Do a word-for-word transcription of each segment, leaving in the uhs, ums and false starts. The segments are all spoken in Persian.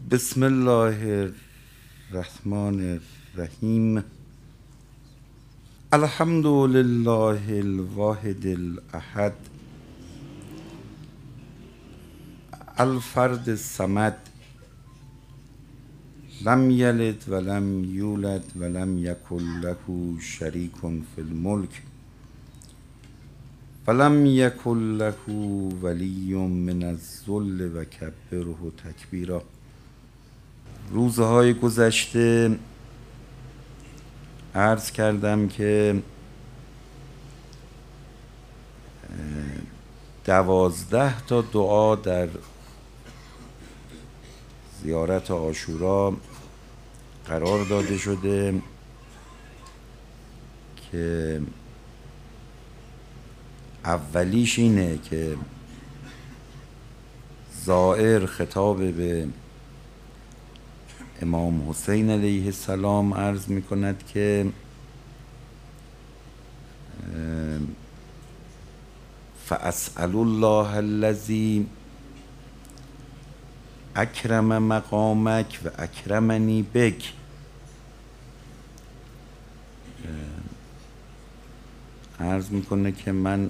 بسم الله الرحمن الرحیم. الحمد لله الواحد الاحد الفرد الصمد لم یلد ولم یولد ولم یکن له شریک فی الملک ولم یکن له ولی من الذل و کبره تکبیرا. روزهای گذشته عرض کردم که دوازده تا دعا در زیارت عاشورا قرار داده شده که اولیش اینه که زائر خطاب به امام حسین علیه السلام عرض می کند که فاسأل الله الذی اکرم مقامک و اکرمنی بک. عرض میکنه که من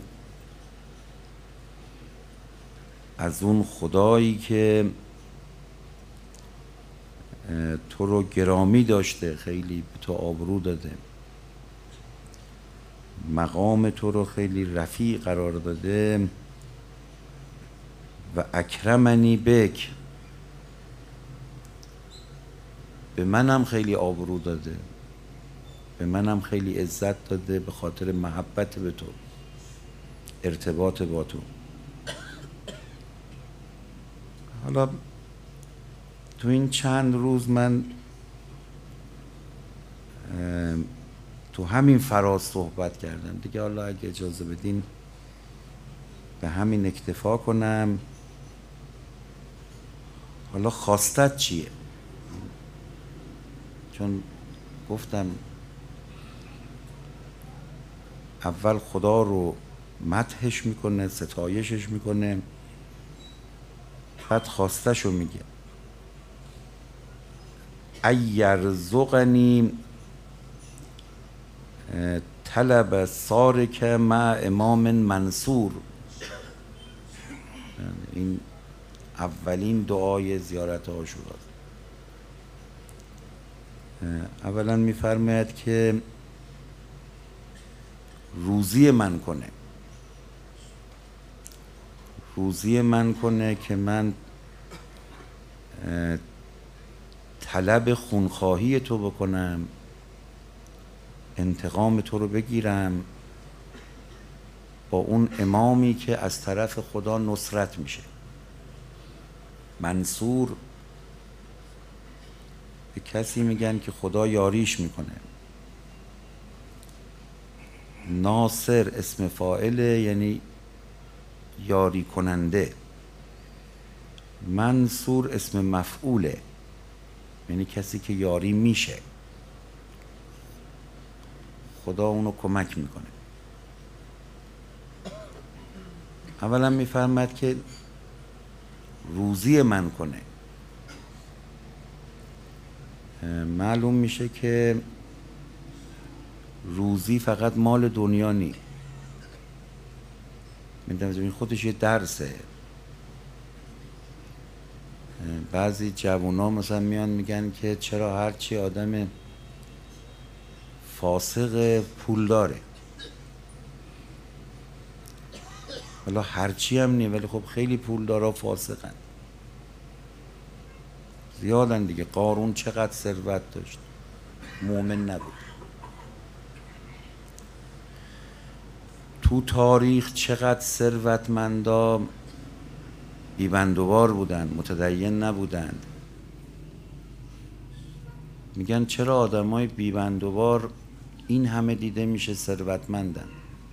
از اون خدایی که تو رو گرامی داشته، خیلی به تو آبرو داده، مقام تو رو خیلی رفیع قرار داده، و اکرمنی بک، به منم خیلی آبرو داده، به منم خیلی عزت داده به خاطر محبت به تو، ارتباط با تو. حالا تو این چند روز من تو همین فراز صحبت کردم دیگه. حالا اگه اجازه بدین به همین اکتفا کنم. حالا خواستت چیه؟ چون گفتم اول خدا رو مدحش میکنه، ستایشش میکنه، بعد خواستش رو میگه. ایرزقنی طلب سارک مع امام منصور. این اولین دعای زیارت عاشورا. اولا میفرماید که روزی من کنه، روزی من کنه که من طلب خونخواهی تو بکنم، انتقام تو رو بگیرم با اون امامی که از طرف خدا نصرت میشه. منصور به کسی میگن که خدا یاریش میکنه. ناصر اسم فاعله، یعنی یاری کننده. منصور اسم مفعوله، یعنی کسی که یاری میشه، خدا اونو کمک میکنه. اولا میفرماد که روزی من کنه. معلوم میشه که روزی فقط مال دنیا نی. میدونم این خودش یه درسه. بعضی جوونا مثلا میان میگن که چرا هرچی آدم فاسق پول داره. حالا هرچی هم نی، ولی خب خیلی پول داره فاسقن، زیادن دیگه. قارون چقدر ثروت داشت، مؤمن نبود. تو تاریخ چقدر ثروتمندا بیبندوبار بودن، متدین نبودند. میگن چرا آدمای بیبندوبار این همه دیده میشه ثروتمندن،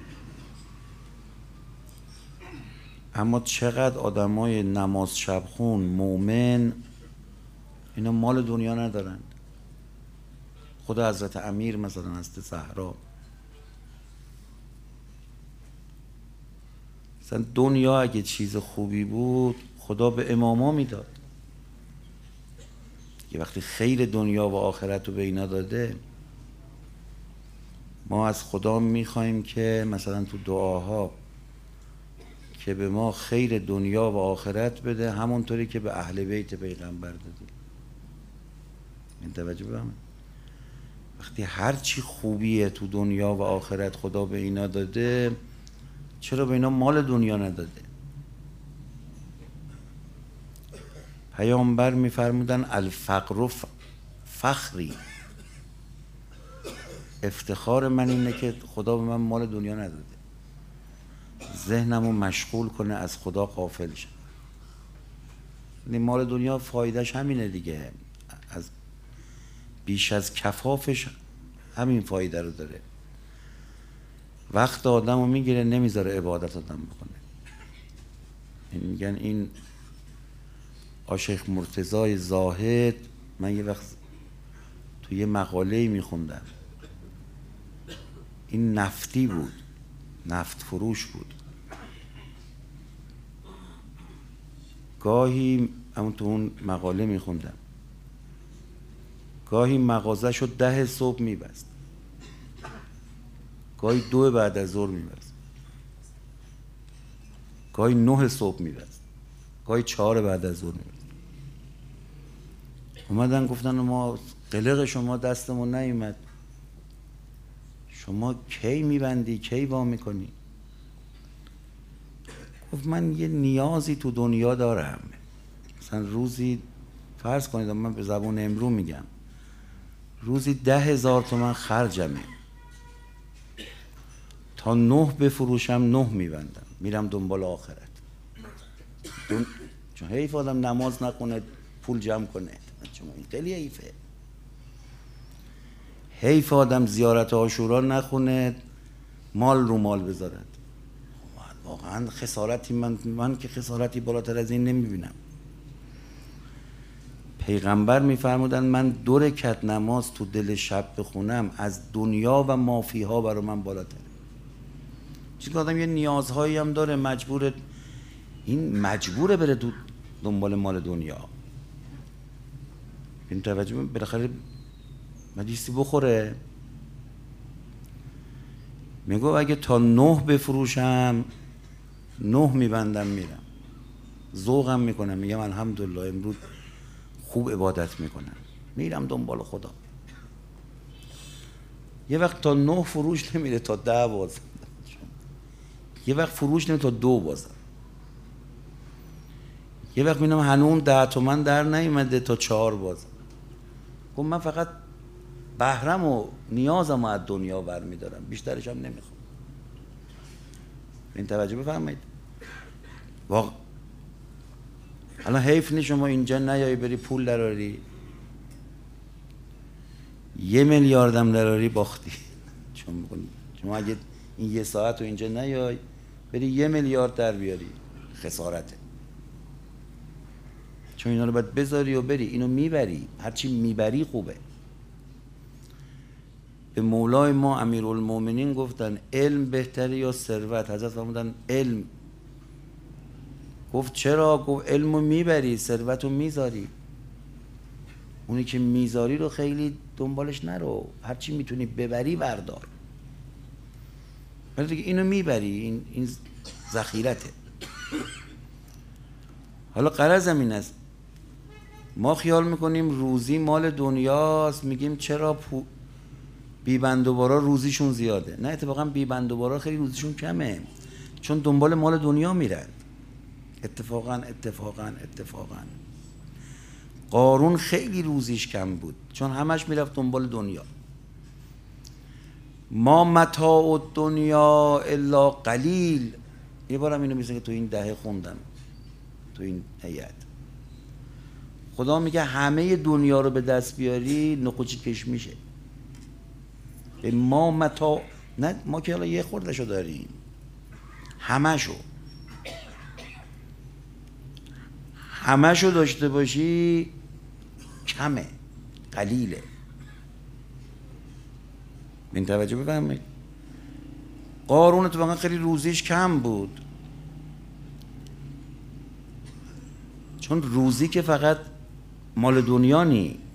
اما چقدر آدمای نماز شبخون مؤمن اینا مال دنیا ندارند. خود حضرت امیر مثلا حضرت زهرا، مثلا دنیا اگه چیز خوبی بود خدا به اماما میداد. که وقتی خیر دنیا و آخرت رو به اینا داده، ما از خدا میخوایم که مثلا تو دعاها که به ما خیر دنیا و آخرت بده، همونطوری که به اهل بیت پیغمبر داده. این توجه بفرمایید، وقتی هر چی خوبیه تو دنیا و آخرت خدا به اینا داده، چرا به اینا مال دنیا نداده؟ پیامبر میفرمودن الفقر فخری، افتخار من اینه که خدا به من مال دنیا نداده، ذهنمو مشغول کنه از خدا غافل شم. این مال دنیا فایدهش همینه دیگه، از بیش از کفافش همین فایده رو داره. وقت آدم رو میگیره، نمیذاره عبادت آدم بکنه. این میگن این آشیخ مرتضای زاهد، من یه وقت تو یه مقاله‌ای میخوندم، این نفتی بود، نفت فروش بود. گاهی همون تو اون مقاله میخوندم، گاهی مغازه شو ده صبح میبست، گاهی دو بعد از ظهر میبست، گاهی نه صبح میبست، گاهی چهار بعد از ظهر میبست. اومدن گفتن ما قلق شما دستمون نیومد، شما کی میبندی کی وا میکنی؟ گفت من یه نیازی تو دنیا دارم، مثلا روزی فرض کنید، من به زبان امرو میگم، روزی ده هزار تومن خرجمه، تا نه بفروشم نه میبندم، میرم دنبال آخرت. دون... چون حیف آدم نماز نخونه پول جمع کنه، چون این خیلی حیفه. حیف آدم زیارت عاشورا نخونه مال رو مال بذارد. واقعا خسارتی، من من که خسارتی بالاتر از این نمیبینم. پیغمبر میفرمودن من دو رکعت نماز تو دل شب بخونم از دنیا و مافیها برای من بالاتره. چون آدم یه نیازهایی هم داره، مجبوره، این مجبوره بره تو دنبال مال دنیا. این توجه بالاخره مجیسی بخوره. میگو اگه تا نه بفروشم نه میبندم میرم، ذوقم میکنم، میگم الحمدلله امروز خوب عبادت میکنم، میرم دنبال خدا. یه وقت تا نه فروش نمیره تا ده بازم، یه وقت فروش نمیره تا دو بازم، یه وقت میبینم هنوز ده تومن در نیومده تا چهار بازم. گفت من فقط بهرم و نیازم از دنیا برمیدارم، بیشترش هم نمیخوام. این توجه بفرمایید. واقع الان حیف نیست شما اینجا نیایی بری پول دراری، یه میلیاردم دراری باختی. چون شما اگه این یه ساعت رو اینجا نیای بری یه میلیارد در بیاری، خسارته. چون اینا رو باید بذاری و بری، اینو میبری، هرچی میبری خوبه. به مولای ما امیرالمومنین گفتن علم بهتره یا ثروت؟ حضرت فرمودن علم. گفت چرا؟ گفت علمو میبری ثروتو میذاری. اونی که میذاری رو خیلی دنبالش نرو، هرچی میتونی ببری بردار، ولی دیگه اینو میبری، این این ذخیرته. حالا غرضم این است، ما خیال میکنیم روزی مال دنیاست، میگیم چرا پو بیبندوبارا روزیشون زیاده. نه، اتفاقا بیبندوبارا خیلی روزیشون کمه، چون دنبال مال دنیا میرن. اتفاقا اتفاقا اتفاقا قارون خیلی روزیش کم بود، چون همش میرفت دنبال دنیا. ما متاع الدنیا الا قلیل. یه بارم اینو میگه که تو این دهه خوندم تو این هیئت. خدا میگه همه دنیا رو به دست بیاری نقوچی کش میشه. به ما متاع، نه ما که حالا یه خوردهشو داریم، همشو همشو داشته باشی کمه، قلیله. این توجه بفرمایید. قارون اتفاقا خیلی روزیش کم بود، چون روزی که فقط مال دنیا نی،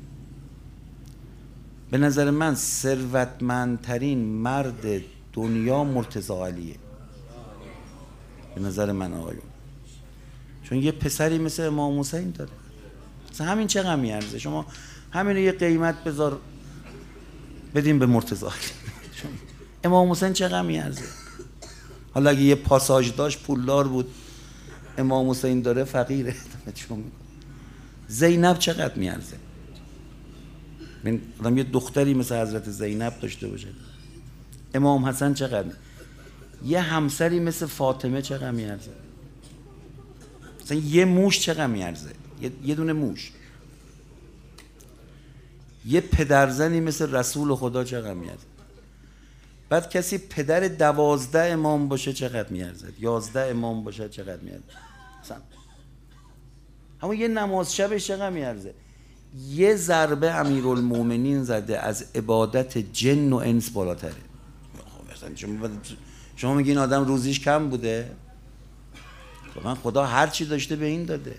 به نظر من ثروتمندترین مرد دنیا مرتضی علیه، به نظر من آقایون. چون یه پسری مثل امام حسین داره، مثلا همین چقدر میارزه؟ شما همین یه قیمت بذار بدیم به مرتضی علی. امام حسین چقدر میارزه؟ حالا اگه یه پاساژ داشت پولدار بود، امام حسین داره فقیره. زینب چقدر میارزه؟ من آدم یه دختری مثل حضرت زینب داشته باشه. امام حسن چقدر؟ یه همسری مثل فاطمه چقدر میارزه؟ مثلا یه موش چقدر میارزه؟ یه, یه دونه موش. یه پدرزنی مثل رسول خدا چقدر میارزه؟ بعد کسی پدر دوازده امام باشه چقدر میارزه؟ یازده امام باشه چقدر میارزه؟ مثلا همون یه نماز شبش چقدر میارزه؟ یه ضربه امیرالمومنین زده از عبادت جن و انس بالاتره. شما شما میگین آدم روزیش کم بوده؟ واقعا خدا هر چی داشته به این داده،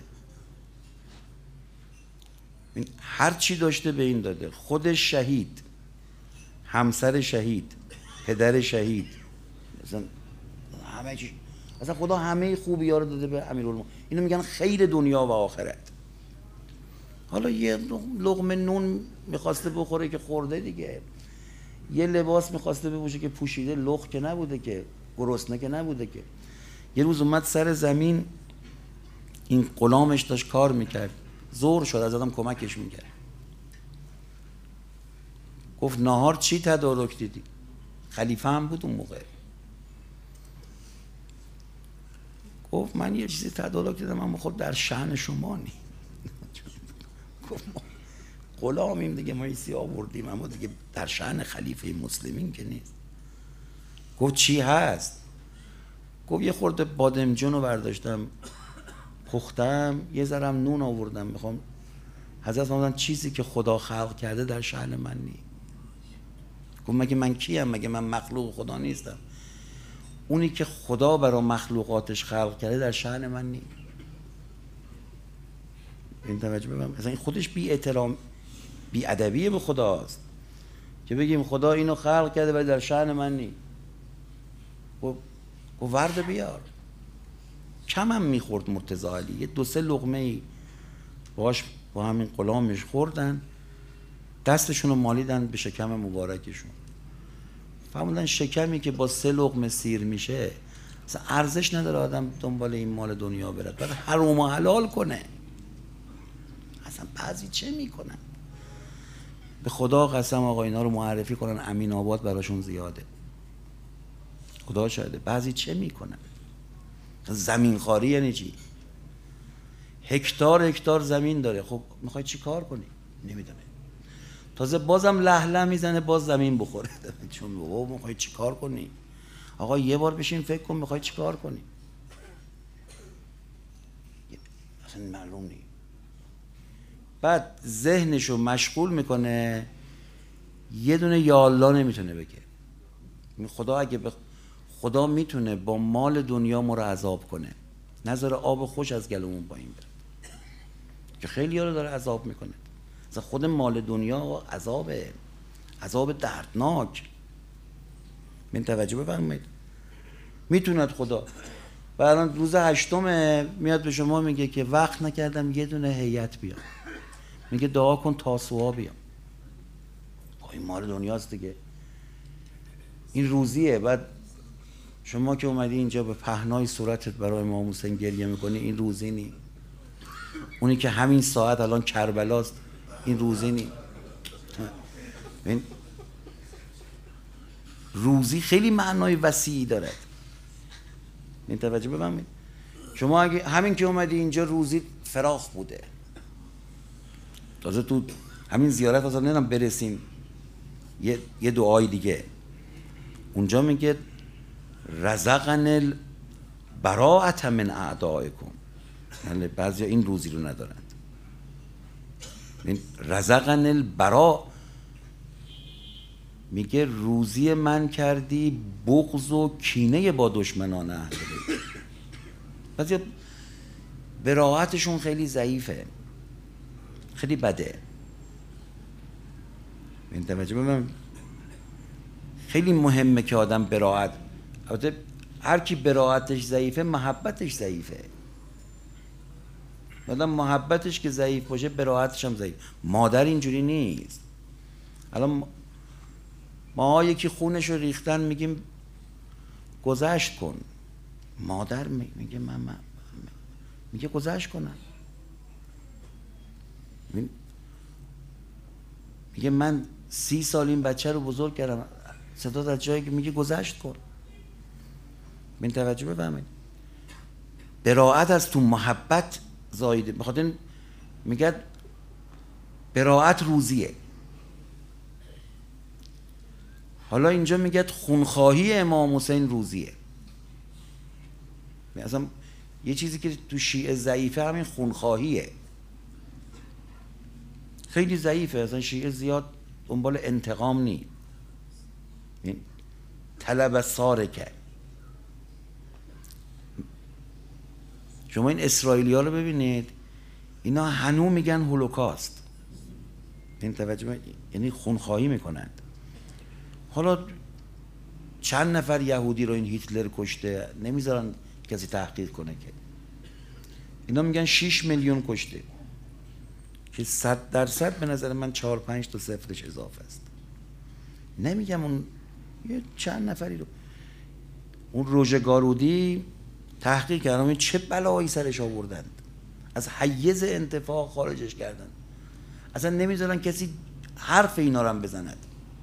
هر چی داشته به این داده. خودش شهید، همسر شهید، پدر شهید، مثلا همه چی، اصلا خدا همه خوبی ها رو داده به امیرالمومنین. اینو میگن خیر دنیا و آخرت. حالا یه لقمه نون میخواسته بخوره که خورده دیگه، یه لباس میخواسته بپوشه که پوشیده، لخ که نبوده که، گرسنه که نبوده که. یه روز اومد سر زمین، این غلامش داشت کار میکرد، زور شد از آدم کمکش میکرد. گفت نهار چی تدارک دیدی؟ خلیفه هم بود اون موقع. گفت من یه چیزی تدارک دیدم، اما خود در شأن شما نی. گفت ما غلامیم دیگه، ما ایسی آوردیم، اما دیگه در شأن خلیفه مسلمین که نیست. گفت چی هست؟ گفت یه خورده بادمجون رو برداشتم پختم، یه ذرم نون آوردم، میخوام حضرت فرمودن چیزی که خدا خلق کرده در شأن من نی. گفت مگه من کیم؟ مگه من مخلوق خدا نیستم؟ اونی که خدا برای مخلوقاتش خلق کرده در شأن من نی. این توجه ببینم، مثلا این خودش بی احترام، بی ادبیه به خداست که بگیم خدا اینو خلق کرده ولی در شأن من نی. گفت ورد بیار. کم هم میخورد مرتضی علی، یه دو سه لقمه ای باش با همین غلامش خوردن، دستشون رو مالیدن به شکم مبارکشون. فهمیدن شکمی که با سه لقمه سیر میشه اصلا ارزش نداره آدم دنبال این مال دنیا بره، باید حرام و حلال کنه. اصلا بعضی چه میکنن؟ به خدا قسم آقا اینا رو معرفی کنن امین آباد براشون زیاده. خدا شاهده. بعضی چه میکنن؟ زمین خاری یعنی چی؟ هکتار هکتار زمین داره، خب میخوای چی کار کنی؟ نمیدونه. تازه بازم لهله میزنه باز زمین بخوره. چون بابا میخوای چی کار کنی؟ آقا یه بار بشین فکر کن میخوای چی کار کنی؟ اصلا معلوم نیست. بعد ذهنشو مشغول میکنه، یه دونه یا الله نمیتونه بگه. خدا اگه بخ... خدا میتونه با مال دنیا ما رو عذاب کنه، نذاره آب خوش از گلومون پایین بره، که خیلی ها رو داره عذاب میکنه. مثلا خود مال دنیا عذابه، عذاب دردناک. من توجه بفرمایید. میتوند خدا. و الان روز هشتم میاد به شما میگه که وقت نکردم یه دونه هیئت بیام، میگه دعا کن تاسوعا بیام. این مال دنیاست دیگه، این روزیه. بعد شما که اومدی اینجا به پهنای صورتت برای امام حسین گریه میکنی، این روزی نی. اونی که همین ساعت الان کربلاست، این روزی نی. این روزی خیلی معنای وسیعی دارد. این توجه بفرمایید. شما اگه همین که اومدی اینجا روزی فراخ بوده، تازه تو همین زیارت اصلا نمیدونم برسیم یه یه دعای دیگه اونجا میگه رزقن البراءة من اعدائکم، یعنی بعضیا این روزی رو ندارند. این رزقن البراء میگه روزی من کردی بغض و کینه با دشمنان اهل بیت. بعضیا براءتشون خیلی ضعیفه، خیلی بده. این توجه ببین خیلی مهمه که آدم براعت، البته هر کی براعتش ضعیفه محبتش ضعیفه. آدم محبتش که ضعیف باشه براعتش هم ضعیف. مادر اینجوری نیست. الان ما یکی خونش رو ریختن میگیم گذشت کن، مادر میگه من, من میگه گذشت کنم، میگه من سی سال این بچه رو بزرگ کردم، صدا از جایی که میگه گذشت کن. ببین توجه بفهمید براعت از تو محبت زایده، بخاطر میگه براعت روزیه. حالا اینجا میگه خونخواهی امام حسین روزیه. اصلا یه چیزی که تو شیعه ضعیفه همین خونخواهیه، خیلی ضعیفه. اصلا شیعه زیاد دنبال انتقام نی، طلب سارکه. شما این اسرائیلی ها رو ببینید، اینا هنوز میگن هولوکاست. این توجه، یعنی خونخواهی میکنند. حالا چند نفر یهودی رو این هیتلر کشته، نمیذارن کسی تحقیق کنه که. اینا میگن شش میلیون کشته، که صد درصد به نظر من چهار پنج تا صفرش اضافه است. نمیگم اون یه چند نفری رو. اون روژه گارودی تحقیق کردن چه بلایی سرش آوردند، از حیز انتفاع خارجش کردن، اصلا نمیذارن کسی حرف اینا رو هم بزند.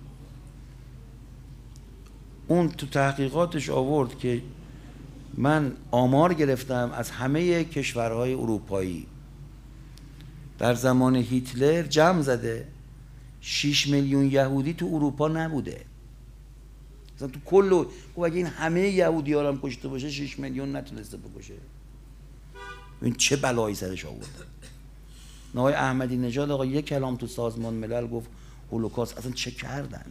اون تو تحقیقاتش آورد که من آمار گرفتم از همه کشورهای اروپایی در زمان هیتلر جمع زده شش میلیون یهودی تو اروپا نبوده. مثلا تو کل خب اگه این همه یهودی ها هم کشته باشه شش میلیون نتونسته بکشه. این چه بلایی سرش آورده. آقای احمدی نژاد آقا یک کلام تو سازمان ملل گفت هولوکاست. اصلا چه کردند؟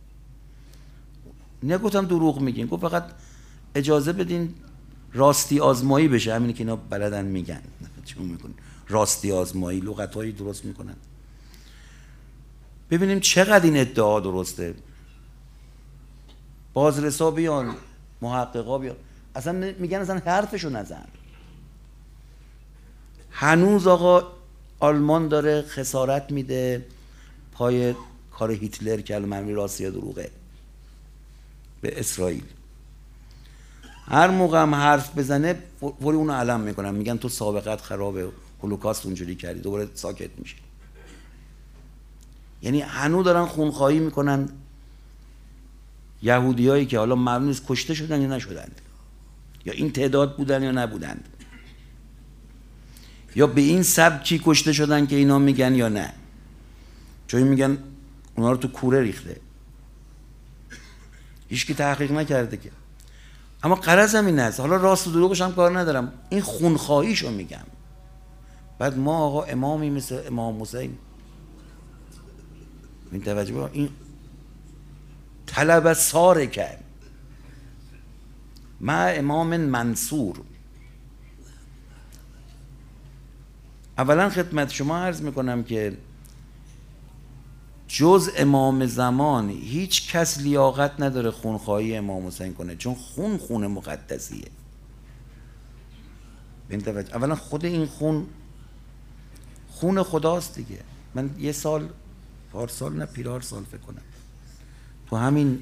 نگفتم دروغ میگین، گفت فقط اجازه بدین راستی آزمایی بشه. همینه که اینا بلدن میگن. چون میکنن راستی آزمایی، لغتایی درست میکنن. ببینیم چقدر این ادعا درسته. بازرسا بیان، محققا بیان، اصلا میگن اصلا حرفشو نزن. هنوز آقا آلمان داره خسارت میده پای کار هیتلر که علمانی راستی دروغه به اسرائیل. هر موقع هم حرف بزنه فوری اونو علم میکنن، میگن تو سابقت خرابه، هولوکاست اونجوری کردی، دوباره ساکت میشه. یعنی هنوز دارن خونخواهی میکنن یهودیایی که حالا معلوم نیست کشته شدن یا نشدند، یا این تعداد بودن یا نبودند، یا به این سبکی کشته شدن که اینا میگن یا نه. چون میگن اونا رو تو کوره ریخته، هیچ کی تحقیق نکرده که. اما غرضم این است، حالا راست و دروغش هم کار ندارم، این خونخواهیشو میگم. بعد ما آقا امامی مثل امام حسین، این توجه با این طلب سارکه مع امام منصور. اولا خدمت شما عرض میکنم که جز امام زمان هیچ کس لیاقت نداره خونخواهی امام حسین کنه، چون خون خون مقدسیه. اولا خود این خون خون خداست دیگه. من یه سال پارسال نه پیرار سال فکر کنم تو همین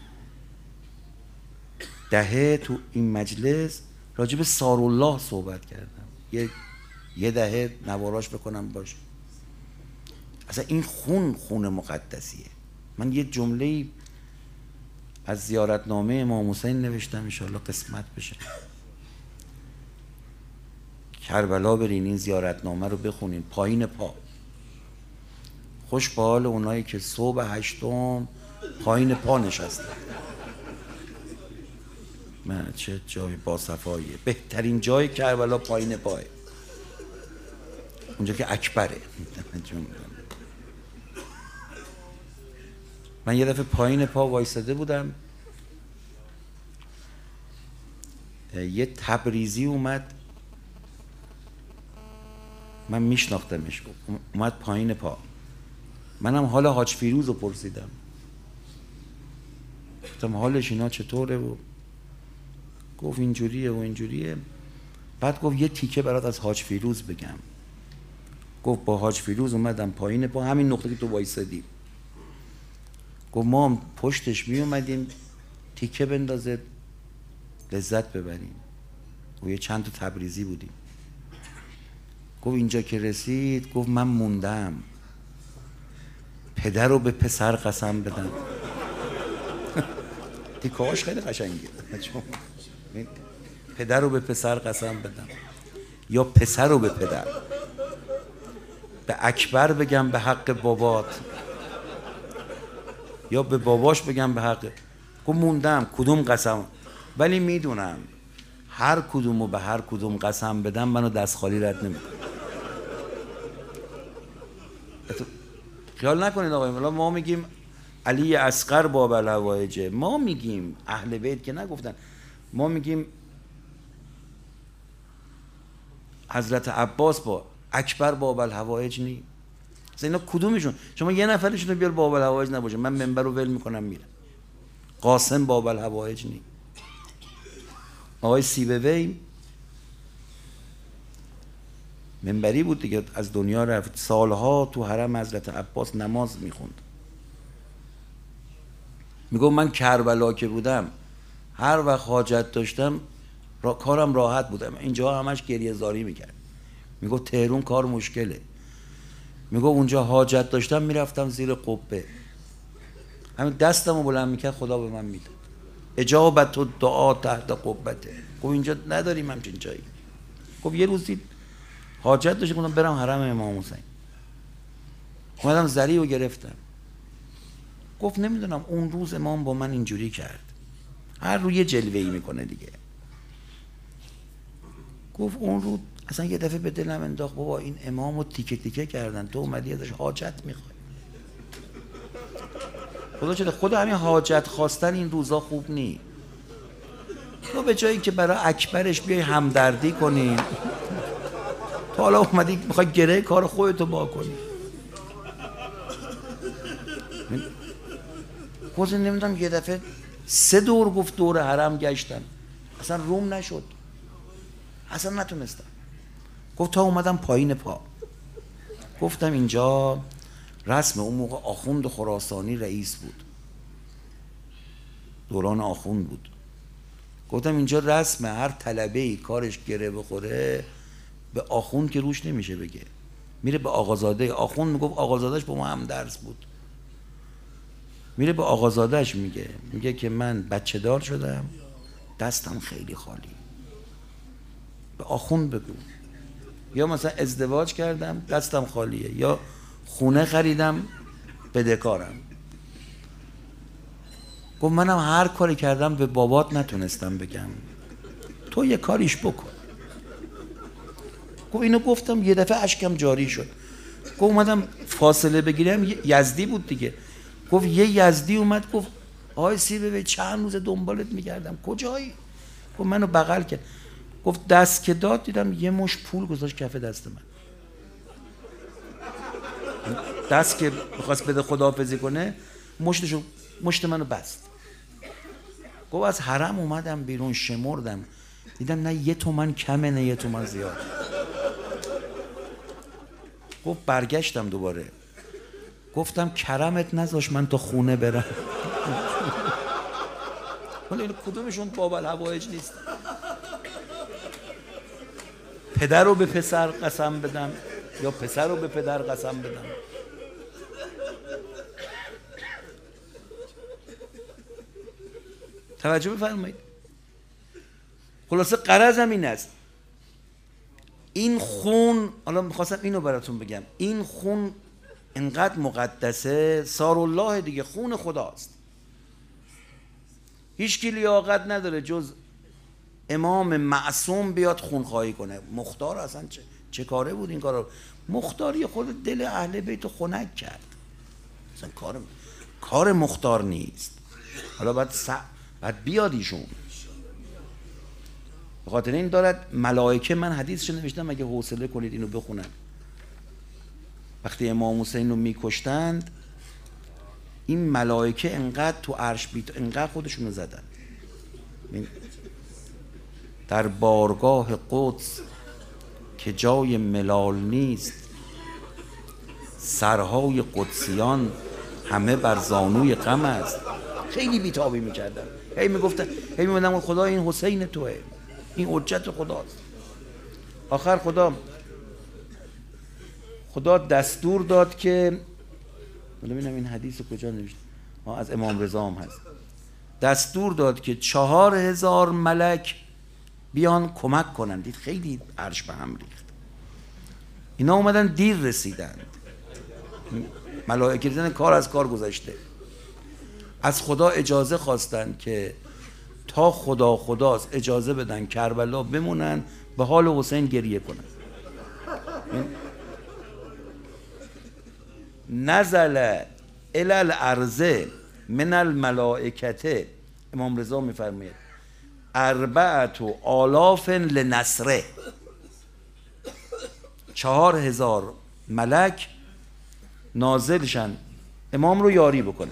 دهه تو این مجلس راجب سارالله صحبت کردم، یه یه دهه نواراش بکنم باشه. اصلا این خون خون مقدسیه. من یه جمله از زیارتنامه امام حسین نوشتم، انشاءالله قسمت بشه کربلا برین این زیارتنامه رو بخونین پایین پا. خوش به حال اونایی که صبح هشتم پایین پا نشستن. من چه جای باصفاییه، بهترین جای کربلا پایین پاه، اونجا که اکبره. من یه دفعه پایین پا وایساده بودم، یه تبریزی اومد، من میشناختمش، اومد پایین پا، منم حال حاج فیروز رو پرسیدم، گفتم حالش اینا چطوره و گفت اینجوریه و اینجوریه. بعد گفت یه تیکه برات از حاج فیروز بگم. گفت با حاج فیروز اومدم پایین پا همین نقطه که تو وایسادی، گفت ما هم پشتش می اومدیم تیکه بندازه لذت ببریم و یه چند تا تبریزی بودیم. گفت اینجا که رسید گفت من موندم پدر رو به پسر قسم بدم. تیکه‌هاش خیلی قشنگه، پدر رو به پسر قسم بدم یا پسر رو به پدر، به اکبر بگم به حق بابات یا به باباش بگم به حق. گفت موندم کدوم قسم، ولی میدونم هر کدومو به هر کدوم قسم بدم منو دست خالی رد نمیکنه. خیال نکنید آقای مولا ما میگیم علی اصغر باب الحوائج، ما میگیم اهل بیت که نگفتن، ما میگیم حضرت عباس با اکبر باب الحوائج نی. مثلا اینا کدومشون؟ شما یه نفرشون رو بیار باب الحوائج نباشه من منبر رو ول میکنم میرم. قاسم باب الحوائج نی. آقای سیبوی منبری بود دیگه، از دنیا رفت، سالها تو حرم حضرت عباس نماز میخوند. میگم من کربلا که بودم هر وقت حاجت داشتم را کارم راحت بودم، اینجا همش گریه زاری میکرد. میگو تهرون کار مشکله. میگو اونجا حاجت داشتم میرفتم زیر قبه، همین دستمو بلند میکرد خدا به من میداد اجابت و دعا تحت قبته. گفت اینجا نداریم همچین جایی. گفت یه روزی حاجت داشتم گفتم برم حرم امام حسین، اومدم زری رو گرفتم. گفت نمیدونم اون روز امام با من اینجوری کرد، هر روی جلوه‌ای میکنه دیگه. گفت اون رو اصلا یه دفعه به دلم انداخت بابا این امامو تیکه تیکه کردن، تو اومدی ازش حاجت میخوای. خدا چه خود همین حاجت خواستن این روزا خوب نی. تو به جایی که برای اکبرش بیای همدردی کنی، تو حالا اومدی میخوای گره کار خودتو با کنی. خود نمیدونم یه دفعه سه دور گفت دور حرم گشتم اصلا روم نشد، اصلا نتونستم. گفت تا اومدم پایین پا، گفتم اینجا رسم اون موقع آخوند خراسانی رئیس بود، دوران آخوند بود. گفتم اینجا رسم هر طلبه‌ای کارش گره بخوره به آخوند که روش نمیشه بگه، میره به آقازاده. آخوند میگفت آقازادهش با ما هم درس بود، میره به آقازادهش میگه میگه که من بچه دار شدم دستم خیلی خالی، به آخوند بگو. یا مثلا ازدواج کردم دستم خالیه، یا خونه خریدم بدهکارم. گفت منم هر کاری کردم به بابات نتونستم بگم، تو یه کاریش بکن. گفت اینو گفتم یه دفعه اشکم جاری شد. گفت اومدم فاصله بگیرم، یزدی بود دیگه. گفت یه یزدی اومد گفت آقای سیبوی چند روز دنبالت میگردم کجایی؟ گفت منو بغل کرد. گفت دست که داد دیدم یه مش پول گذاشت کف دست من. دست که می‌خواست بده خداحافظی کنه مشتشو مشت منو بست. گفت از حرم اومدم بیرون شمردم دیدم نه یه تومن کمه نه یه تومن زیاد. گفت برگشتم دوباره گفتم کرمت نذاش من تا خونه برم. ولی این کدومشون باب الحوائج نیست؟ پدر رو به پسر قسم بدم یا پسر رو به پدر قسم بدم؟ توجه بفرمایید. خلاصه غرضم این است این خون، حالا میخواستم اینو براتون بگم، این خون انقدر مقدسه، سار الله دیگه، خون خداست. هیچ کی لیاقت نداره جز امام معصوم بیاد خونخواهی کنه. مختار اصلا چه, چه کاره بود این کارو؟ مختاری خود دل اهل بیت خنک کرد، اصلا کار کار مختار نیست. حالا باید س... باید بیاد ایشون. به خاطر این دارد ملائکه، من حدیثش نوشتم اگه حوصله کنید اینو بخونن، وقتی امام حسین رو میکشتند این ملائکه انقدر تو عرش بیت انقدر خودشونو زدن. در بارگاه قدس که جای ملال نیست، سرهای قدسیان همه بر زانوی غم است. خیلی بیتابی میکردن، هی میگفتن، هی میگفتن خدا این حسین توه، این حجت خداست. آخر خدا خدا دستور داد که، ببینم این حدیث کجا نوشته، از امام رضا هم هست، دستور داد که چهار هزار ملک بیان کمک کنند. دید خیلی عرش به هم ریخت، اینا اومدن دیر رسیدند، ملائکه دیدن کار از کار گذشته. از خدا اجازه خواستن که تا خدا خداست اجازه بدن کربلا بمونن به حال حسین گریه کنن. نزل الی الارض من الملائکته، امام رضا میفرماید اربعت و آلاف لنصره، چهار هزار ملک نازلشن امام رو یاری بکنه.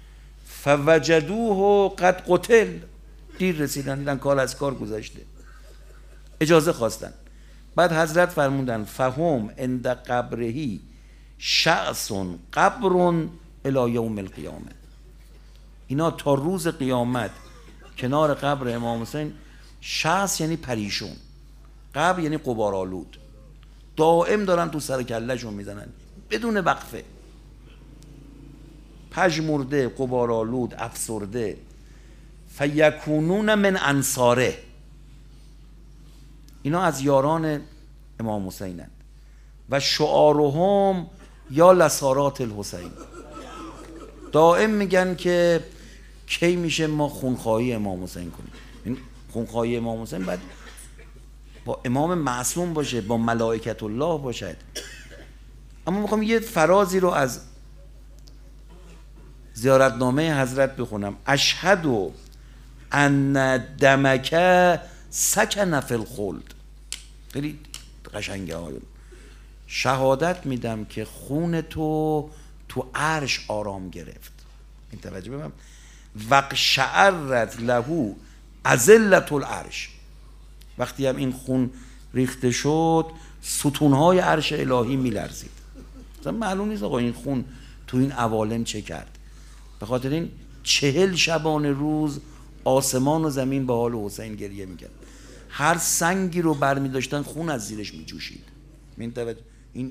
فوجدوه قد قتل، دیر رسیدن دیدن کار از کار گذشته، اجازه خواستن. بعد حضرت فرمودن فهم عند قبرهی شعث قبر الی یوم القیامه، اینا تا روز قیامت کنار قبر امام حسین، شعث یعنی پریشون، قبر یعنی غبارآلود، دائم دارن تو سر کلهشون میزنن بدون وقفه، پژمرده، غبارآلود، افسرده. فیکونون من انصاره، اینا از یاران امام حسینند. و شعارهم یا لسارات الحسین، دائم میگن که کی میشه ما خونخواهی امام حسین کنیم. این خونخواهی امام حسین باید با امام معصوم باشه، با ملائکت الله باشد. اما میخوام یه فرازی رو از زیارتنامه حضرت بخونم. اشهد ان دمک سکن فی الخلد، خیلی قشنگه ها. شهادت میدم که خون تو تو عرش آرام گرفت. این توجه ببینم. وقشعرت له اذلة العرش، وقتی هم این خون ریخته شد ستونهای عرش الهی میلرزید. مثلا معلوم نیست آقا این خون تو این عوالم چه کرد. به خاطر این چهل شبانه روز آسمان و زمین به حال حسین گریه میکرد. هر سنگی رو برمی داشتن خون از زیرش میجوشید. این توجه، این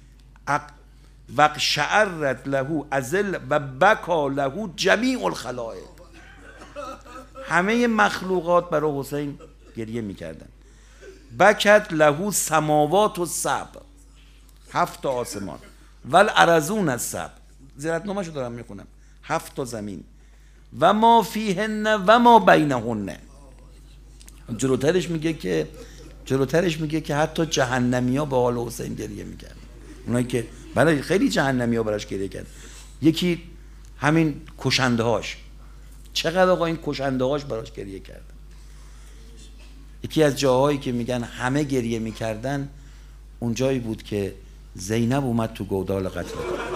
وقشعرت له ازل و بکا له جمیع الخلائق، همه مخلوقات برای حسین گریه میکردن. بکت له سماوات و سبع، هفت آسمان، ول ارضون السبع، زیارتنامه‌شو دارم میخونم، هفت تا زمین، و ما فیهن و ما بینهن. جلوترش میگه که جلوترش میگه که حتی جهنمیا به حال حسین گریه میکردن. اونایی که برای خیلی جهنمیا براش گریه کرد. یکی همین کشنده هاش، چقدر آقا این کشنده هاش براش گریه کردن. یکی از جاهایی که میگن همه گریه میکردن اون جایی بود که زینب اومد تو گودال قتل.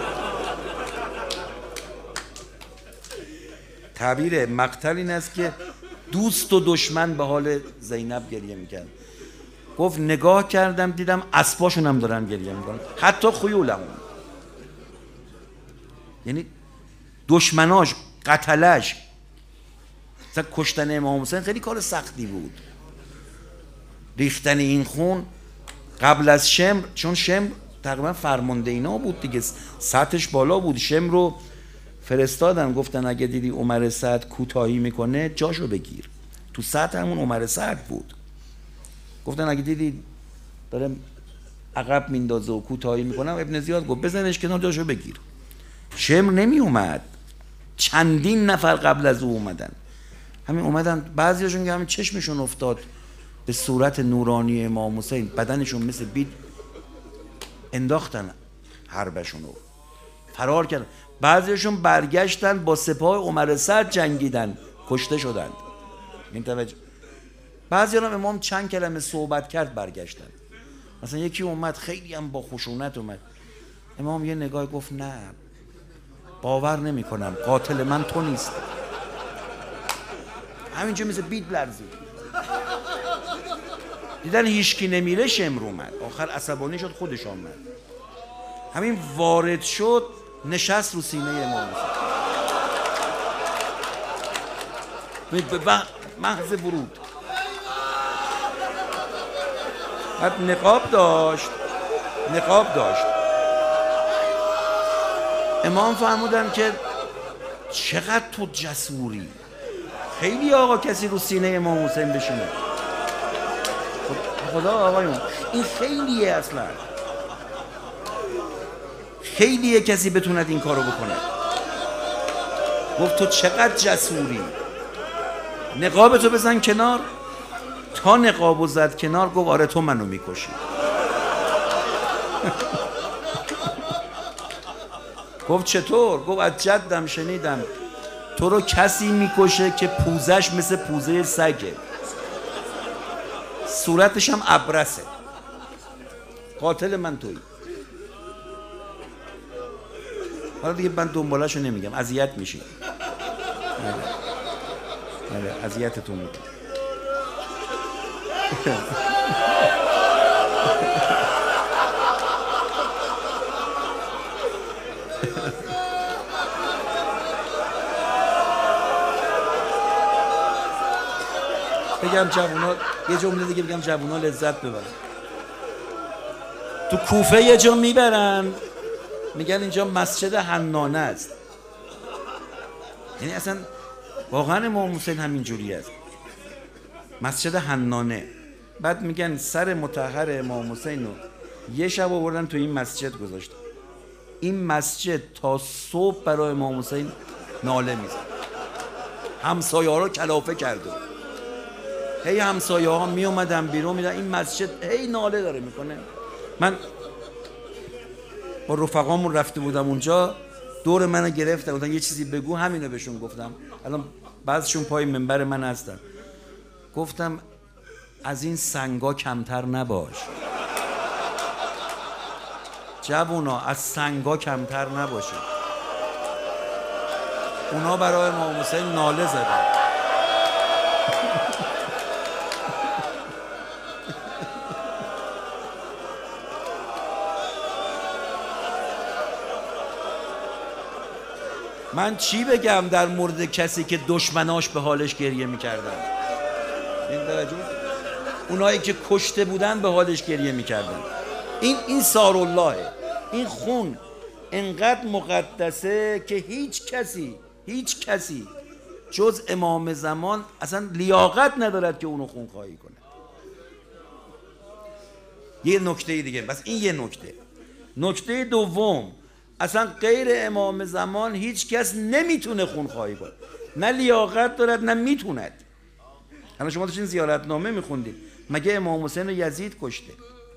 تعبیر مقتل این است که دوست و دشمن به حال زینب گریه میکرد. گفت نگاه کردم دیدم اسباشون هم دارن گریه میکنن، حتی خیولمون. یعنی دشمناش، قتلش، مثلا کشتن امام حسین خیلی کار سختی بود. ریختن این خون قبل از شمر، چون شمر تقریبا فرمانده اینا بود دیگه، سطحش بالا بود. شمر رو فرستادن گفتن اگه دیدی عمر سعد کوتاهی میکنه جاشو بگیر. تو سطح همون عمر سعد بود. گفتن اگه دیدی داره عقب میندازه و کوتاهی میکنه، ابن زیاد گفت بزنش کنار جاشو بگیر. شمر نمی اومد، چندین نفر قبل از او اومدن. همین اومدن، بعضیاشون که همین چشمشون افتاد به صورت نورانی امام حسین، بدنشون مثل بید انداختن حربشونو، فرار کردن. بعضیشون برگشتن با سپاه عمر سعد جنگیدن، کشته شدند. این توجه. بعضی هم امام چند کلمه صحبت کرد برگشتن. مثلا یکی اومد خیلی هم با خشونت اومد، امام یه نگاه گفت نه، باور نمی کنم، قاتل من تو نیست. همینجا مثل بید لرزید. دیدن هیچکی نمیره، شمر اومد. آخر عصبانی شد، خودش آمد. همین وارد شد، نشست رو سینه امام حسین به محض ورود. بعد نقاب داشت، نقاب داشت. امام فرمودن که چقدر تو جسوری، خیلی آقا کسی رو سینه امام حسین بشینه. خدا آقایون این خیلیه، اصلا خیلیه کسی بتوند این کارو بکنه. گفت تو چقدر جسوری، نقابتو بزن کنار. تا نقابو زد کنار گفت آره تو منو میکشی. گفت چطور؟ گفت از جدم شنیدم تو رو کسی میکشه که پوزش مثل پوزه سگه، صورتش هم ابرسه، قاتل من تویی. حالا دیگه من دنبالشو نمیگم، اذیت میشی. آره اذیتتون میکنم. بگم جوونا، یه جمله دیگه بگم جوونا لذت ببرن. تو کوفه یه جا میبرن میگن اینجا مسجد حنانه است. یعنی اصلا واقعا امام حسین همین جوری است، مسجد حنانه. بعد میگن سر مطهر امام حسین رو یه شب آوردن تو این مسجد گذاشتن. این مسجد تا صبح برای امام حسین ناله میزن، همسایه ها رو کلافه کرده. هی همسایه ها می اومدن بیرون میدن، این مسجد هی ناله داره میکنه. من با رفقامون رفته بودم اونجا، دور منو گرفتن بودن یه چیزی بگو، همینو بهشون گفتم. الان بعضشون پای منبر من هستن. گفتم از این سنگا کمتر نباش جوونا، از سنگا کمتر نباشه. اونا برای امام حسین ناله زدن. من چی بگم در مورد کسی که دشمناش به حالش گریه میکردن؟ این توجه، اونایی که کشته بودن به حالش گریه میکردن. این این ساراللهه. این خون انقدر مقدسه که هیچ کسی هیچ کسی جز امام زمان اصلا لیاقت ندارد که اونو خون خواهی کنه. یه نکته دیگه بس، این یه نکته. نکته دوم، اصلا غیر امام زمان هیچ کس نمیتونه خون خواهی کنه، نه لیاقت دارد نه میتوند. الان شما داشتین زیارتنامه میخوندید، مگه امام حسین رو یزید کشته؟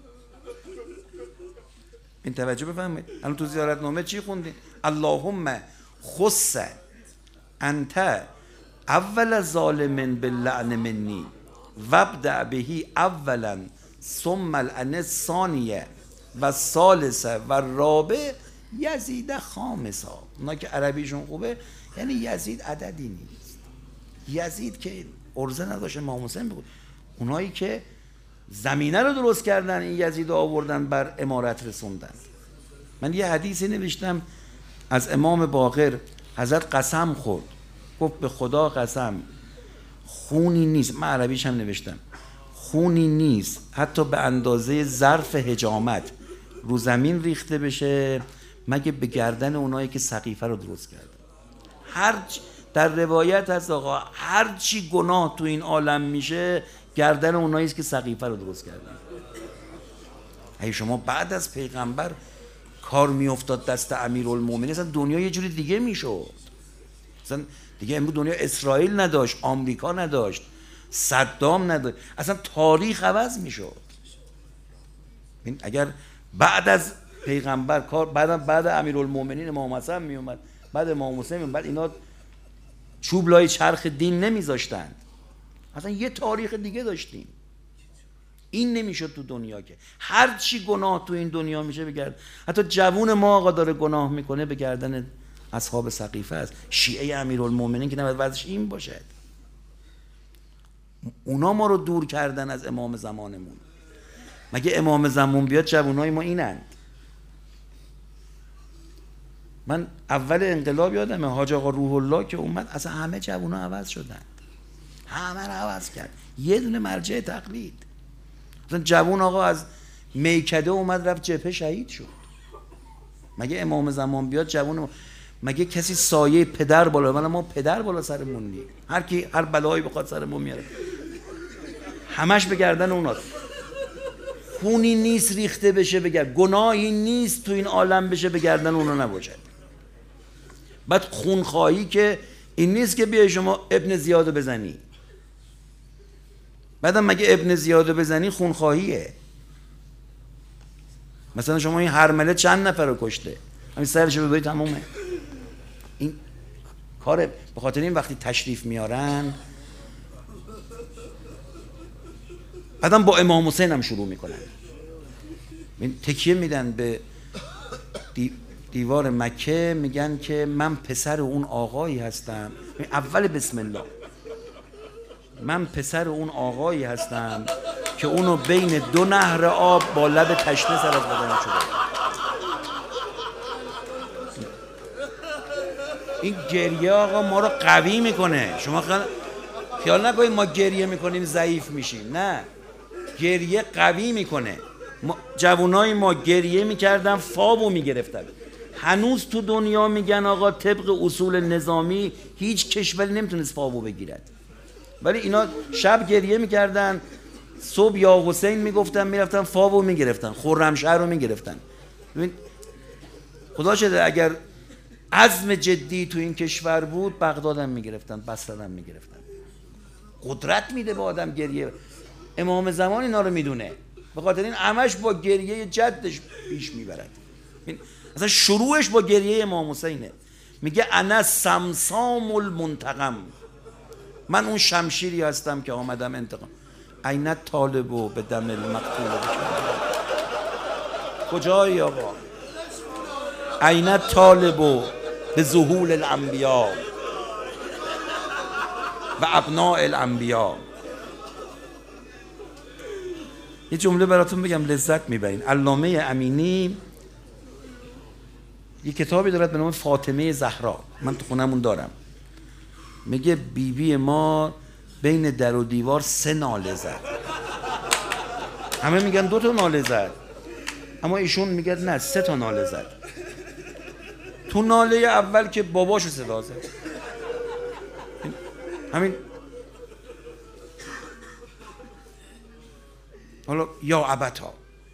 این توجه بفرمایید. الان تو زیارتنامه چی خوندین؟ اللهم خص انت اول ظالم باللعن منی وابدع بهی اولا ثم العن الثانیه و الثالثه و الرابع یزید خامسا. اونا که عربیشون خوبه یعنی یزید عددی نیست. یزید که ارزه نداشت امام حسین بگو. اونایی که زمینه رو درست کردن این یزید رو آوردن بر امارت رسوندن. من یه حدیثی نوشتم از امام باقر، حضرت قسم خورد، گفت به خدا قسم خونی نیست، من عربیش هم نوشتم، خونی نیست حتی به اندازه ظرف حجامت رو زمین ریخته بشه مگه به گردن اونایی که سقیفه رو درست کردن. هر در روایت هست آقا هر چی گناه تو این عالم میشه گردن اونایی است که سقیفه رو درست کردن. ای شما بعد از پیغمبر کار میافتاد دست امیرالمومنین، اصلا دنیا یه جوری دیگه میشد. اصلا دیگه امروز دنیا اسرائیل نداشت، آمریکا نداشت، صدام نداشت، اصلا تاریخ عوض میشد. این اگر بعد از پیغمبر کار بعد بعد امیرالمومنین امام حسن میومد، بعد امام حسین میومد، بعد اینا چوب لای چرخ دین نمیذاشتند، اصلا یه تاریخ دیگه داشتیم. این نمیشد تو دنیا که هر چی گناه تو این دنیا میشه بگرد. حتی جوون ما آقا داره گناه میکنه به گردن اصحاب سقیفه است. شیعه امیرالمومنین که نباید وضعش این باشد. اونا ما رو دور کردن از امام زمانمون. مگه امام زمان بیاد جوونای ما اینند؟ من اول انقلاب یادمه حاج آقا روح الله که اومد اصلا همه جوونا عوض شدن، همه رو عوض کرد، یه دونه مرجع تقلید. مثلا جوون آقا از میکده اومد رفت جبهه شهید شد. مگه امام زمان بیاد جوون ما... مگه کسی سایه پدر بالا؟ ولی ما پدر بالا سرمون نی، هر کی هر بلایی بخواد سرمون میاره همش به گردن اوناست. خونی نیست ریخته بشه بگرد، گناهی نیست تو این عالم بشه به گردن اونا نباشد. بعد خونخواهی که این نیست که بیای شما ابن زیادو بزنی، بعدم مگه ابن زیادو بزنی خونخواهیه. مثلا شما این هرمله چند نفر رو کشته، همین سرشو ببری تمومه. این کار به خاطر این وقتی تشریف میارن بعدم با امام حسین هم شروع میکنن، تکیه میدن به دی دیوار مکه، میگن که من پسر اون آقایی هستم. اول بسم الله، من پسر اون آقایی هستم که اونو بین دو نهر آب با لب تشنه سر از بدن شده. این گریه آقا ما رو قوی میکنه. شما خیال نکنید ما گریه میکنیم ضعیف میشیم، نه، گریه قوی میکنه. جوانای ما گریه میکردن فابو میگرفتن. هنوز تو دنیا میگن آقا طبق اصول نظامی هیچ کشوری نمیتونست فابو بگیرد، ولی اینا شب گریه میکردن، صبح یا حسین میگفتن، میرفتن فابو میگرفتن، خرمشهر رو میگرفتن. خدا شده اگر عزم جدی تو این کشور بود بغداد هم میگرفتن، بصره هم میگرفتن. قدرت میده به آدم گریه. امام زمان اینا رو میدونه، به خاطر این همش با گریه جدش پیش میبرد. اصلا شروعش با گریه امام حسینه. میگه انا سمسام المنتقم، من اون شمشیری هستم که آمدم انتقام. عین طالبو به دم المقتول بکنم. کجایی آقا؟ عین طالبو به ظهور الانبیاء و ابناء الانبیاء. یه جمله براتون بگم لذت میبرین. علامه امینی یه کتابی دارد به نام فاطمه زهرا، من تو خونمون دارم. میگه بیبی بی ما بین در و دیوار سه ناله زد. همه میگن دو تا ناله زد، اما ایشون میگه نه، سه تا ناله زد. تو ناله اول که باباشو صدا زد، همین حالا یا ابتا،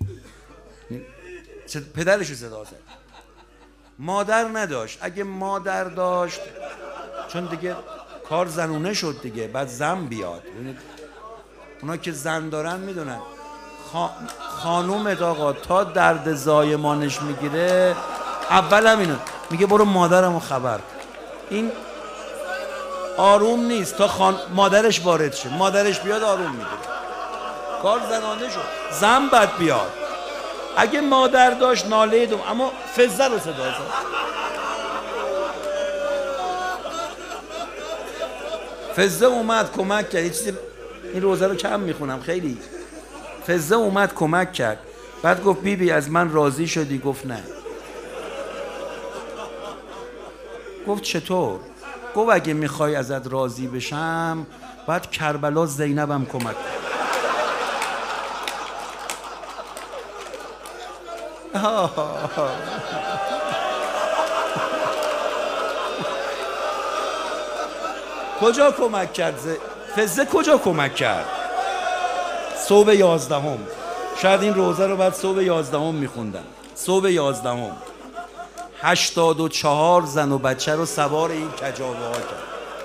پدرشو صدا زد. مادر نداشت. اگه مادر داشت، چون دیگه کار زنونه شد دیگه، بعد زن بیاد. اونا که زن دارن میدونن خا... خانومت آقا تا درد زایمانش میگیره اول هم اینو میگه برو مادرمو خبر. این آروم نیست تا خان... مادرش وارد شه، مادرش بیاد آروم میگیره. کار زنانه شد، زن بعد بیاد. اگه مادر داشت ناله دوم، اما فزه رو صدا زد. فزه اومد کمک کرد. چیزی این روزه رو کم میخونم خیلی. فزه اومد کمک کرد. بعد گفت بی بی از من راضی شدی؟ گفت نه. گفت چطور؟ گفت اگه میخوای ازت راضی بشم باید کربلا زینبم کمک کرد. کجا کمک کرد؟ فزه کجا کمک کرد؟ صبح یازدهم. شاید این روزه رو بعد صبح یازدهم میخوندن. صبح یازدهم هشتاد و چهار زن و بچه رو سوار این کجاوه ها کرد.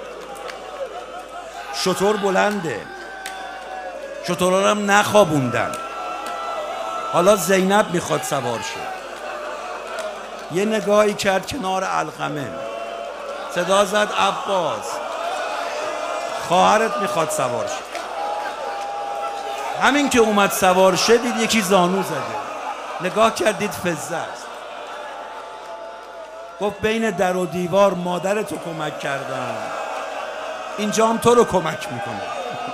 شتر بلنده، شترها رو هم نخوابوندن. حالا زینب میخواد سوار شه. یه نگاهی کرد کنار علقمه، صدا زد عباس، خواهرت میخواد سوار شه. همین که اومد سوار شد دید یکی زانو زده، نگاه کردید فزه است. گفت بین در و دیوار مادر تو کمک کردم، اینجا هم تو رو کمک میکنه.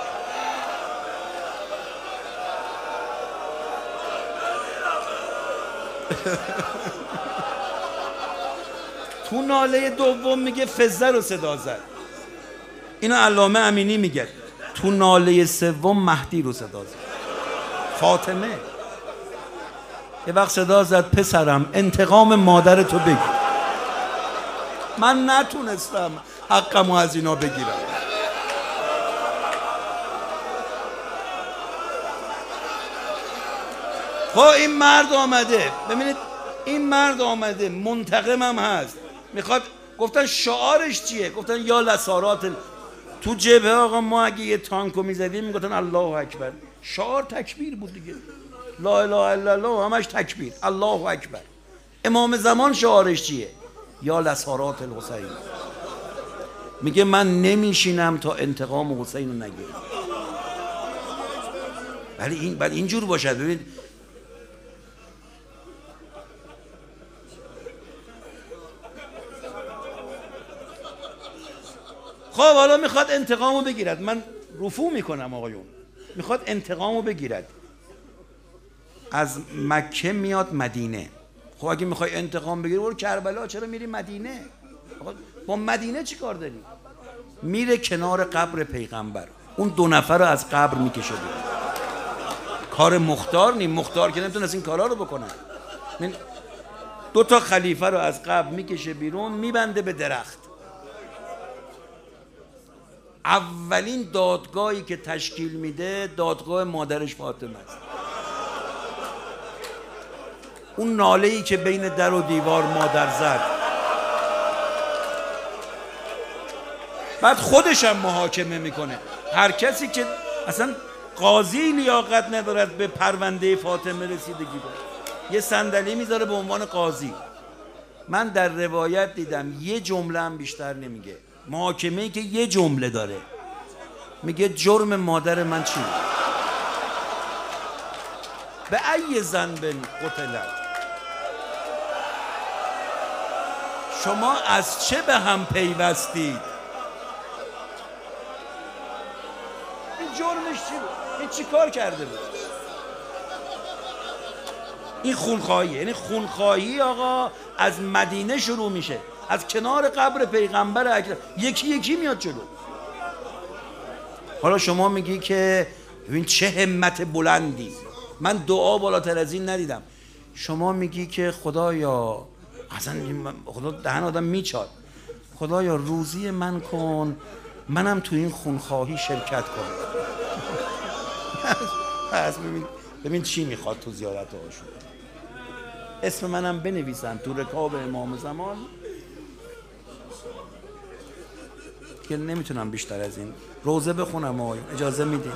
تو ناله دوم میگه فزه رو صدا زد، اینو علامه امینی میگه. تو ناله سوم مهدی رو صدا زد، فاطمه. یه وقت صدا زد پسرم انتقام مادر تو بگیر. من نتونستم حقمو از اینا بگیرم. خب این مرد آمده، ببینید این مرد آمده منتقمم هست، میخواد. گفتن شعارش چیه؟ گفتن یا لسارات. تو جبهه آقا ما اگه یه تانکو میزدیم میگفتن الله اکبر. شعار تکبیر بود دیگه، لا اله الا الله، همش تکبیر، الله اکبر. امام زمان شعارش چیه؟ یا لسارات الحسین. میگه من نمیشینم تا انتقام حسین رو نگیرم. ولی این بعد اینجور باشد. ببین خب حالا میخواد انتقامو بگیرد. من رفو میکنم آقایون، میخواد انتقامو بگیرد. از مکه میاد مدینه. خب اگه میخوای انتقام بگیری برو کربلا، چرا میری مدینه؟ با مدینه چی کار داری؟ میره کنار قبر پیغمبر، اون دو نفر رو از قبر میکشه بیرون. کار مختار نیم، مختار که نمیتونست این کارا رو بکنه. من دو تا خلیفه رو از قبر میکشه بیرون، میبنده به درخت. اولین دادگاهی که تشکیل میده دادگاه مادرش فاطمه است. اون ناله‌ای که بین در و دیوار مادر زد، بعد خودش هم محاکمه میکنه. هر کسی که اصلا قاضی لیاقت ندارد به پرونده فاطمه رسیدگی کنه، یه صندلی میذاره به عنوان قاضی. من در روایت دیدم یه جمله هم بیشتر نمیگه. محاکمه‌ای که یه جمله داره، میگه جرم مادر من چی؟ به ای ذنب قتلت، شما از چه به هم پیوستید؟ این جرمش چی بود؟ این چی کار کرده بود؟ این خونخواهیه. یعنی خونخواهی آقا از مدینه شروع میشه، از کنار قبر پیغمبر اکرم یکی یکی میاد جلو. حالا شما میگی که ببین چه همت بلندی، من دعا بالاتر از این ندیدم. شما میگی که خدایا، اصلا خدا دهن آدم میچاد، خدایا روزی من کن، منم تو این خونخواهی شرکت کنم. پس ببین ببین چی میخواد تو زیارت آشورا. اسم منم بنویسن تو رکاب امام زمان که نمیتونم بیشتر از این روزه بخونم. آقایون اجازه میدین؟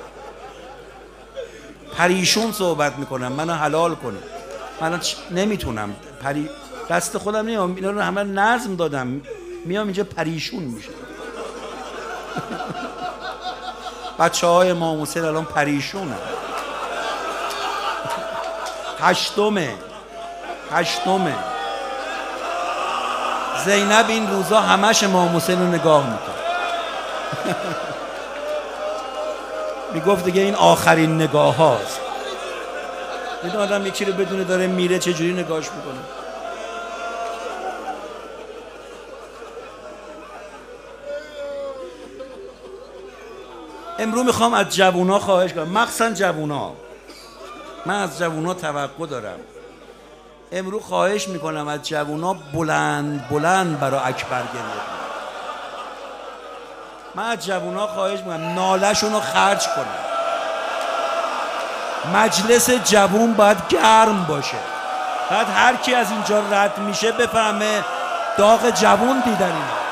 پریشون صحبت میکنم، منو حلال کنید. من نمیتونم، پری دست خودم نیام، اینا رو همه نظم دادم، میام اینجا پریشون میشه. بچه های امام حسین الان پریشونه. هشتمه هشتمه زینب این روزا همش امام حسین رو نگاه میکنه. میگفت دیگه این آخرین نگاه هاست. این آدم یکی رو بدونه داره میره چجوری نگاهش میکنه. امروز میخوام از جوونا خواهش کنم، مخصوصا جوونا، من از جوونا توقع دارم. امروز خواهش میکنم از جوونا بلند بلند برای اکبر گریه کنم. من از جوونا خواهش میکنم ناله‌شون رو خرج کنم. مجلس جوون باید گرم باشه، باید هر کی از اینجا رد میشه بفهمه داغ جوون دیدن اینا.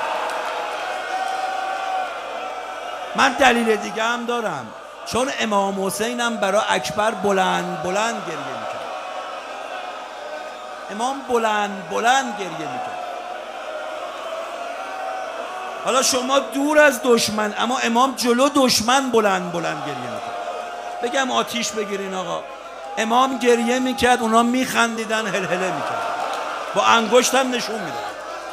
من دلیل دیگه هم دارم، چون امام حسینم برای اکبر بلند بلند گریه میکرد. امام بلند بلند گریه میکرد. حالا شما دور از دشمن، اما امام جلو دشمن بلند بلند گریه میکرد. بگم آتیش بگیرین آقا. امام گریه میکرد، اونا میخندیدن، هلهله میکرد، با انگشتم نشون میدن.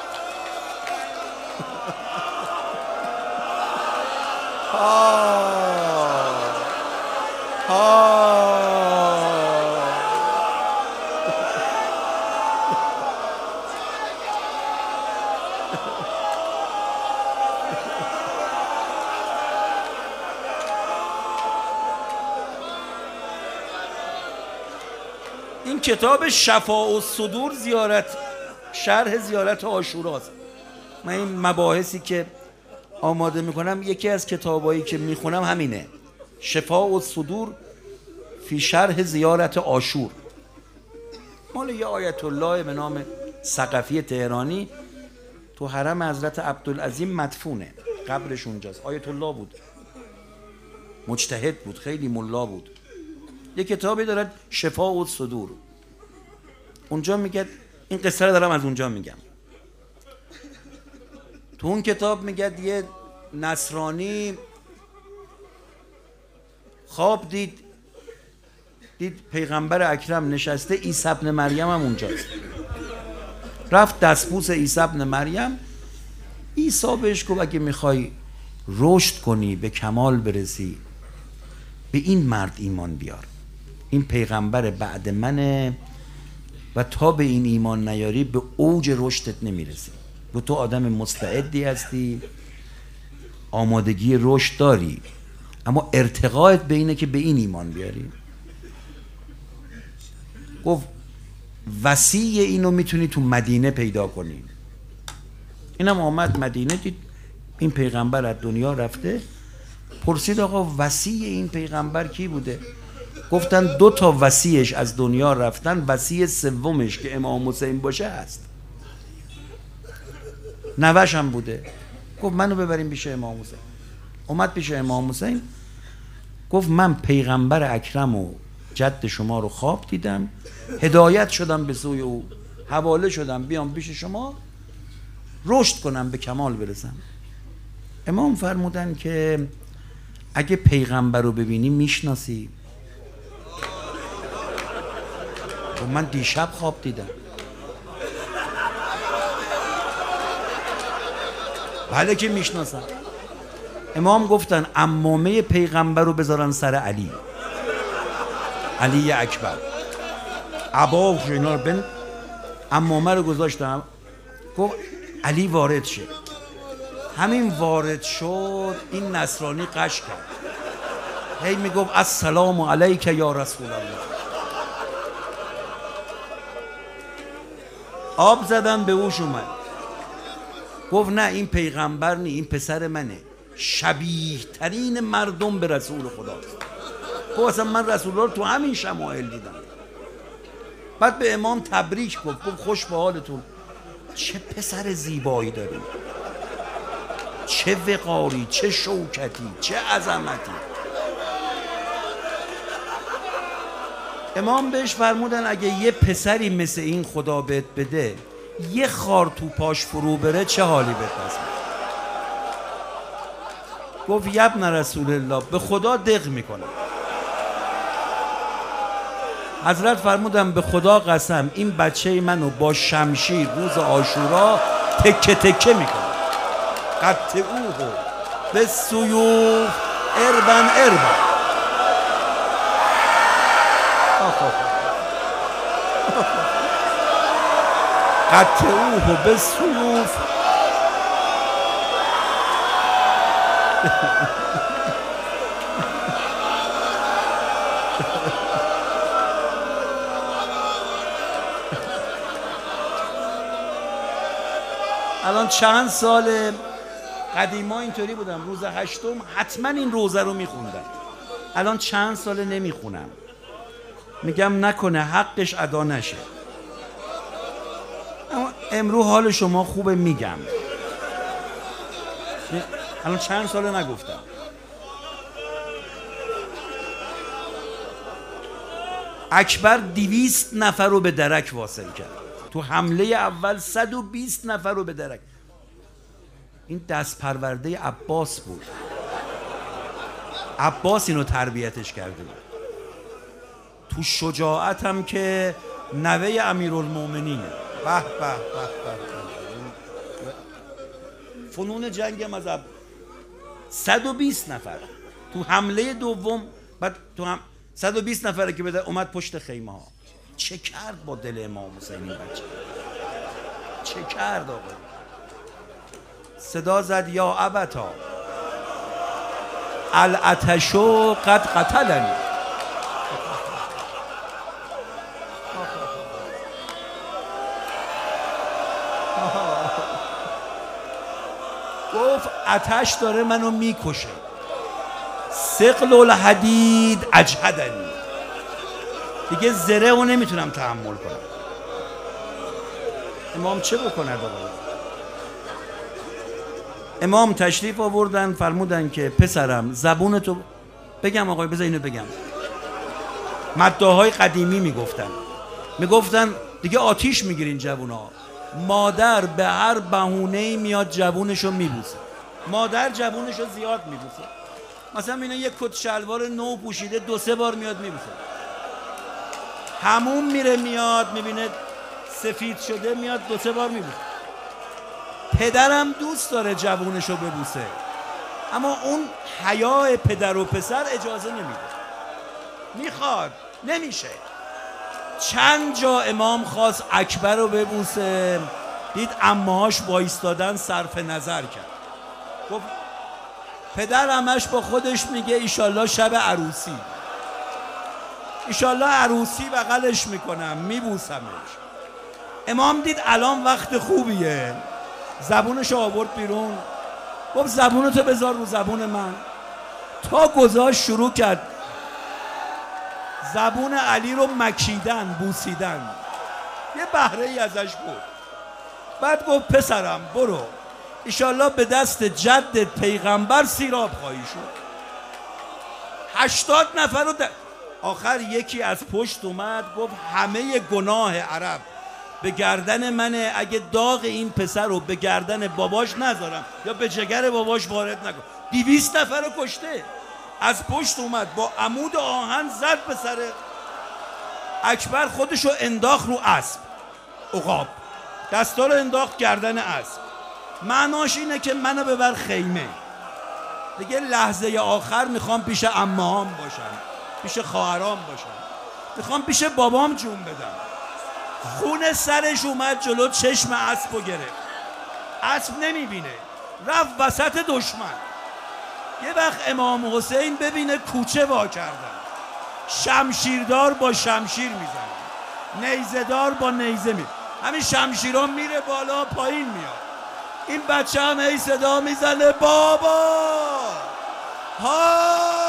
این کتاب شفاء الصدور زیارت شرح زیارت عاشوراست. من این مباحثی که آماده میکنم یکی از کتابایی که میخونم همینه، شفاء الصدور فی شرح زیارت عاشور، مال یه آیت الله به نام ثقفی تهرانی تو حرم حضرت عبدالعظیم مدفونه، قبرش اونجاست. آیت الله بود، مجتهد بود، خیلی ملا بود. یه کتابی دارد شفاء الصدور، اونجا میگه، این قصه رو دارم از اونجا میگم. تو اون کتاب میگه یه نصرانی خواب دید، دید پیغمبر اکرم نشسته، عیسی ابن مریم هم اونجاست. رفت دستبوس عیسی ابن مریم. عیسی بهش گفت اگه میخوای رشد کنی، به کمال برسی، به این مرد ایمان بیار، این پیغمبر بعد منه و تا به این ایمان نیاری به اوج رشدت نمیرسی. و تو آدم مستعدی هستی، آمادگی رشد داری، اما ارتقایت به اینه که به این ایمان بیاری. گفت وسیع اینو میتونی تو مدینه پیدا کنی. اینم آمد مدینه، دید این پیغمبر از دنیا رفته. پرسید آقا وسیع این پیغمبر کی بوده؟ گفتن دو تا وسیعش از دنیا رفتن، وسیع سومش که امام حسین باشه هست، نوش هم بوده. گفت منو ببریم پیش امام حسین. اومد پیش امام حسین، گفت من پیغمبر اکرم و جد شما رو خواب دیدم، هدایت شدم به سوی او، حواله شدم بیام پیش شما رشد کنم، به کمال برسم. امام فرمودن که اگه پیغمبر رو ببینی میشناسی؟ و من دیشب خواب دیدم. بله که میشناسم. امام گفتن عمامه پیغمبر رو بذارن سر علی، علی اکبر، عبا و شینار بن، عمامه رو گذاشتم. گفت علی وارد شد. همین وارد شد این نصرانی قش کرد، هی میگفت السلام علیک یا رسول الله. آب زدن به اوش اومد. گفت نه این پیغمبر نی، این پسر منه، شبیه ترین مردم به رسول خداست. گفت اصلا من رسول الله تو همین شمایل دیدم. بعد به امام تبریک گفت، گفت خوش به حالتون، چه پسر زیبایی داریم، چه وقاری، چه شوکتی، چه عظمتی. امام بهش فرمودن اگه یه پسری مثل این خدا بهت بده، یه خار تو پاش فرو بره، چه حالی بهت هست؟ گفت یبن رسول الله، به خدا دق میکنم. حضرت فرمودن به خدا قسم این بچه منو با شمشیر روز عاشورا تکه تکه میکنم. قطعوه به سیوف اربن اربن. قطعوه به سیوف. الان چند سال، قدیما اینطوری بودم، روز هشتم حتما این روزه رو میخوندم. الان چند سال نمیخونم، میگم نکنه حقش ادا نشه. اما امروز حال شما خوبه میگم. الان چند سال نگفتم. اکبر دویست نفر رو به درک واصل کرد. تو حمله اول صد و بیست نفر رو به درک. این دست پرورده عباس بود. عباس اینو تربیتش کرده بود. تو شجاعت هم که نوه امیرالمومنینه. به به به به. فنون جنگ مذهب صد و بیست نفر تو حمله دوم، بعد تو هم صد و بیست نفره که بده اومد پشت خیمه ها. چه کرد با دل امام حسین این بچه؟ چه کرد آقا؟ صدا زد یا ابتا العطشو قد قتلنی. گفت آتش داره منو میکشه. ثقل الحدید اجهدنی. دیگه زره رو نمیتونم تحمل کنم. امام چه بکنه آقا؟ امام تشریف آوردن فرمودن که پسرم زبون تو بگم آقای، بذار اینو بگم. مداحای قدیمی میگفتن میگفتن دیگه آتیش میگیرین جوونا. مادر به هر بهونه‌ای میاد جوونشو میبوسه. مادر جوونشو زیاد میبوسه. مثلا اینا یک کت شلوار نو پوشیده دو سه بار میاد میبوسه. حموم میره میاد میبینه سفید شده میاد دو سه بار میبوسه. پدرم دوست داره جوونشو ببوسه، اما اون حیا پدر و پسر اجازه نمیده. میخواد نمیشه. چند جا امام خواست اکبر رو ببوسه، دید عمه‌هاش وایستادن صرف نظر کرد. گفت پدر همش با خودش میگه ایشالله شب عروسی، ایشالله عروسی بغلش میکنم میبوسمش. امام دید الان وقت خوبیه، زبونش آورد بیرون. گفت زبونتو بذار رو زبون من. تا گذاشت شروع کرد زبون علی رو مکیدن، بوسیدن. یه بهره ای ازش بود. بعد گفت پسرم برو ایشالله به دست جدت پیغمبر سیراب خواهی شد. هشتاد نفر رو در... آخر یکی از پشت اومد گفت همه گناه عرب به گردن منه، اگه داغ این پسر رو به گردن باباش نذارم یا به جگر باباش وارد نکن. دویست نفر رو کشته. از پشت اومد با عمود آهن زد به سر اکبر، خودشو انداخت رو اسب عقاب، دستا رو انداخت گردن اسب. معناش اینه که منو ببر خیمه. دیگه لحظه آخر میخوام پیش عمه‌هام باشم، پیش خواهرام باشم، میخوام پیش بابام جون بدم. خون سرش اومد جلو چشم اسب رو گرفت. اسب نمیبینه، رفت وسط دشمن. یه وقت امام حسین ببینه کوچه وا کردن، شمشیردار با شمشیر میزنه، نیزه‌دار با نیزه میزنه، همین شمشیران میره بالا پایین میاد. این بچه هم هی صدا میزنه بابا ها